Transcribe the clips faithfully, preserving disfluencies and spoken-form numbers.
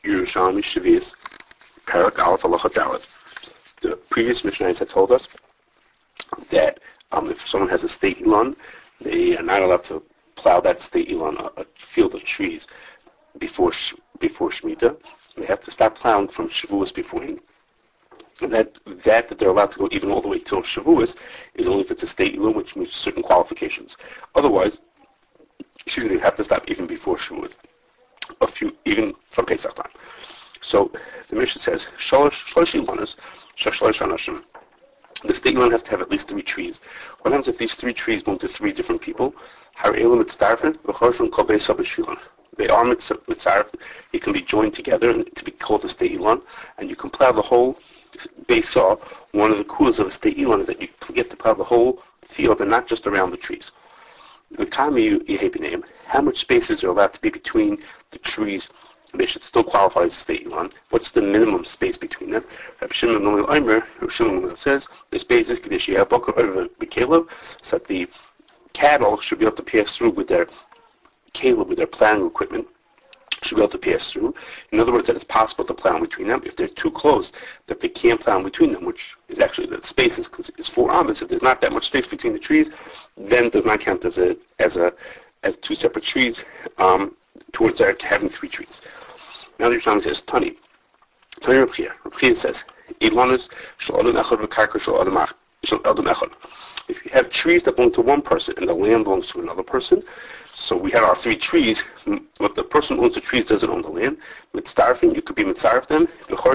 Yerushalmi Shavias, Parak Aleph Halacha Dalet. The previous Mishnayos had told us that um, if someone has a state Elon, they are not allowed to plow that state Elon, a, a field of trees, before before Shemitah. They have to stop plowing from Shavuos beforehand. And that, that that they're allowed to go even all the way till Shavuos is only if it's a state Elon, which meets certain qualifications. Otherwise, excuse me, they have to stop even before Shavuos, a few, even from Pesach time. So the Mishnah says, Shalosh Ilonos, Shalosh Anashim. The state Elon has to have at least three trees. What happens if these three trees belong to three different people? They are mitzaref. It can be joined together and to be called a state Elon, and you can plow the whole base off. One of the kulas of a state Elon is that you get to plow the whole field and not just around the trees. How much spaces are allowed to be between the trees? They should still qualify as a state Elon. What's the minimum space between them? Rabbi Shimon says the space is so that the cattle should be able to pass through with their caleb, with their plowing equipment, should be able to pass through. In other words, that it's possible to plow in between them. If they're too close, that they can't plow in between them, which is actually the space is, is four amas. If there's not that much space between the trees, then it does not count as a as a as two separate trees. Um, towards our having three trees. Now the Yerushalmi says, Tani. Tani Reb Chia. Reb Chia says, Ilanus shel adam echad v'karka shel adam echad. If you have trees that belong to one person and the land belongs to another person, so we have our three trees, but the person who owns the trees doesn't own the land. Mitzarfing, you could be mitzarf them.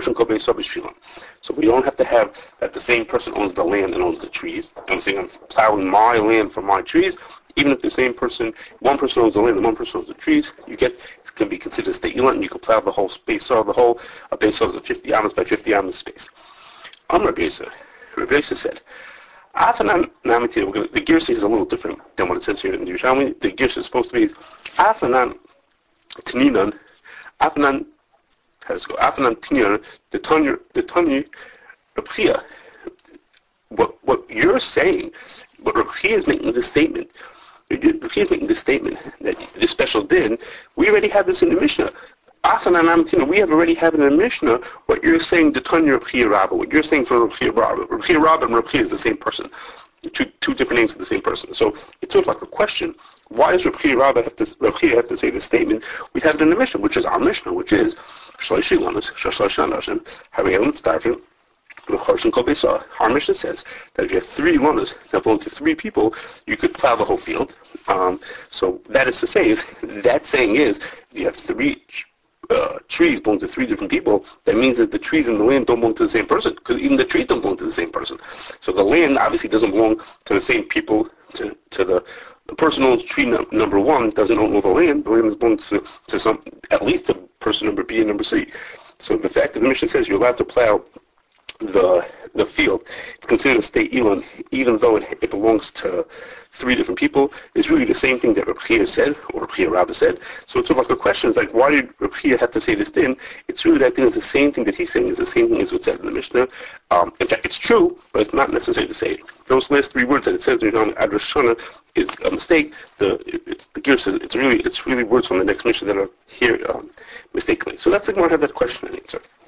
So we don't have to have that the same person owns the land and owns the trees. I'm saying I'm plowing my land for my trees. Even if the same person, one person owns the land and one person owns the trees, you get, it can be considered a state Elon, and you can plow the whole space of the whole, a base of fifty amas by fifty amas space. Amr Rabbi Yosef, Rabbi Yosef said, Afanan Namitin, the Girsa is a little different than what it says here in the Yerushalmi. The Girsa is supposed to be, Afanan Tininan, Afanan, how does it go? Afanan Tininan, the Tanya, the Tanya, Reb Chia. What, what you're saying, what Reb Chia is making this statement, Reb Chia is making this statement that this special din, we already have this in the Mishnah. We have already had in the Mishnah what you're saying, the Tanya Reb Chia Rabbah, what you're saying for Reb Chia Rabbah. Reb Chia Rabbah and Reb Chia is the same person. Two, two different names of the same person. So it's sort of like a question. Why does Reb Chia Rabbah have to, Reb Chia have to say this statement? We have it in the Mishnah, which is our Mishnah, which is Shlosh Ilonos, Shlosh Anashim, Harei Starfim. Our Mishnah says that if you have three lonas that belong to three people, you could plow the whole field. Um, so that is to say, is that saying is, if you have three uh, trees belong to three different people, that means that the trees and the land don't belong to the same person, because even the trees don't belong to the same person. So the land obviously doesn't belong to the same people, to, to the the person who owns tree no, number one doesn't own all the land. The land is belongs to, to some, at least to person number B and number C. So the fact that the Mishnah says you're allowed to plow the the field, it's considered a state Elon, even though it, it belongs to three different people, is really the same thing that Reb Chia said, or Reb Chia Rabbah said. So it's sort of like a question, it's like, why did Reb Chia have to say this thing? It's really that thing is the same thing that he's saying, is the same thing as what's said in the Mishnah. Um, in fact, it's true, but it's not necessary to say it. Those last three words that it says in the Ad Rosh Hashanah is a mistake. The it's the gear says it's really it's really words from the next Mishnah that are here um, mistakenly. So that's the Gemara had that question and answer.